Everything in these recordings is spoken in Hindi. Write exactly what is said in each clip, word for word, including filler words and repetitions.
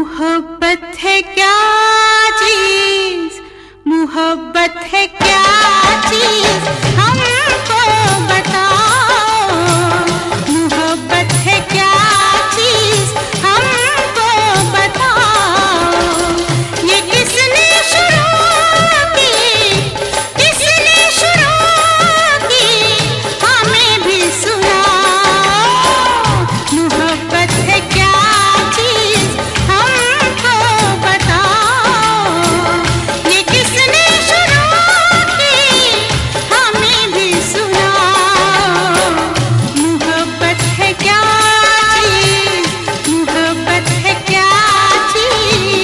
मोहब्बत है क्या चीज, मोहब्बत है क्या चीज, हमको बताओ। मोहब्बत है क्या चीज, हमको बताओ। ये किसने शुरू की, किसने शुरू की, हमें भी सुनाओ। मोहब्बत है क्या चीज, हमको बताओ। ये किसने शुरू की, हमें भी सुनाओ। मोहब्बत है क्या चीज, मोहब्बत है क्या चीज।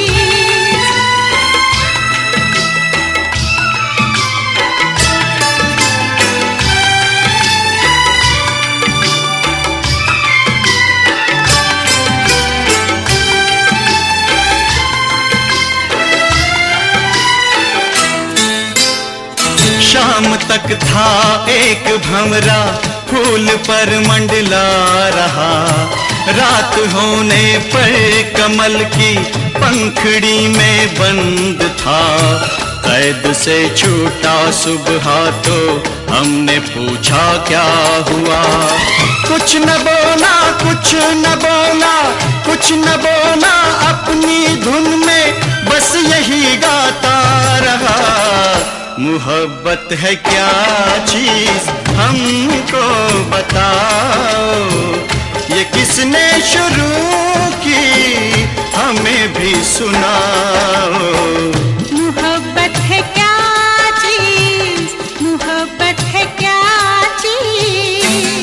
शाम तक था एक भंवरा फूल पर मंडला रहा। रात होने पर कमल की पंखड़ी में बंद था। कैद से छूटा सुबह तो हमने पूछा क्या हुआ। कुछ न बोला, कुछ न बोला, कुछ न बोला, अपनी धुन में बस यही गाता रहा। मोहब्बत है क्या चीज, हमको बताओ। ये किसने शुरू की, हमें भी सुनाओ। मोहब्बत है क्या चीज, मोहब्बत है क्या चीज।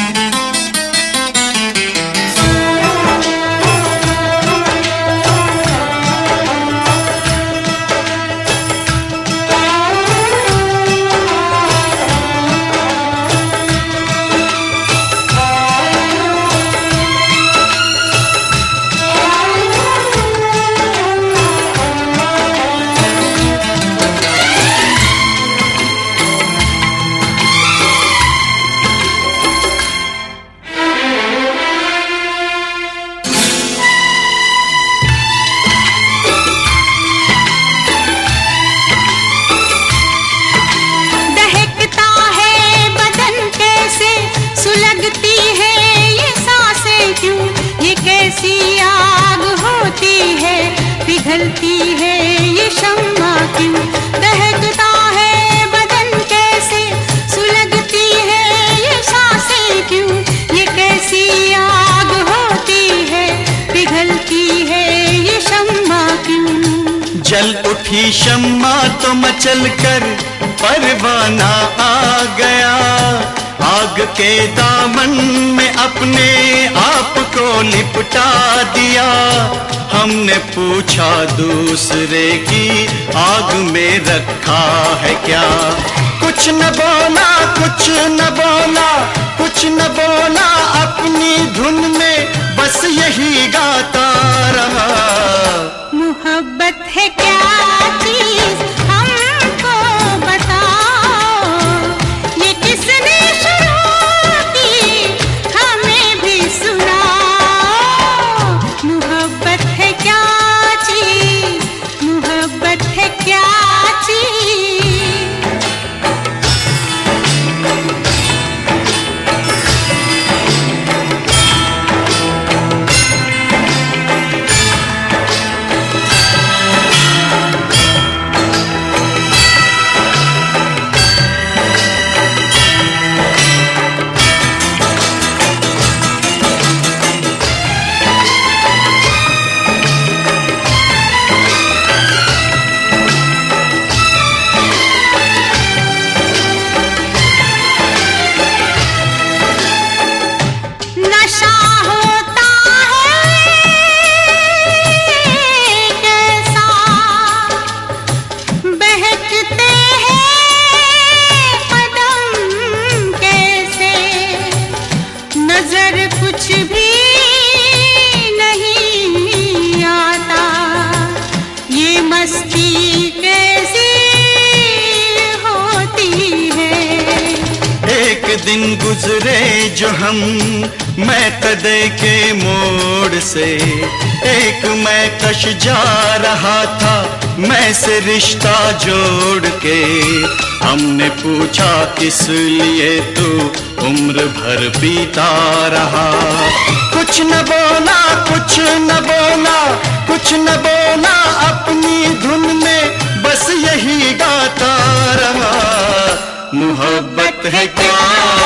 कैसी आग होती है, पिघलती है ये शम्मा क्यों। दहकता है बदन कैसे, सुलगती है ये सांसें क्यों। ये कैसी आग होती है, पिघलती है ये शम्मा क्यों। जल उठी शम्मा तो मचल कर परवाना आ गया। आग के दामन में अपने आप को लिपटा दिया। हमने पूछा दूसरे की आग में रखा है क्या। कुछ न बोला, कुछ न बोला, कुछ न बोला, अपनी धुन में बस यही गाता रहा। मोहब्बत है क्या चीज, हमको बताओ। ये किसने शुरू की, हमें भी सुनाओ। मोहब्बत है क्या चीज, मोहब्बत है क्या चीज। दिन गुजरे जो हम मैं कदे के मोड़ से, एक मैं कश जा रहा था मैं से रिश्ता जोड़ के। हमने पूछा किस लिए तू उम्र भर पीता रहा, कुछ न बोला कुछ न बोला कुछ न बोला, अपनी धुन में बस यही गाता रहा। मोहब्बत है क्या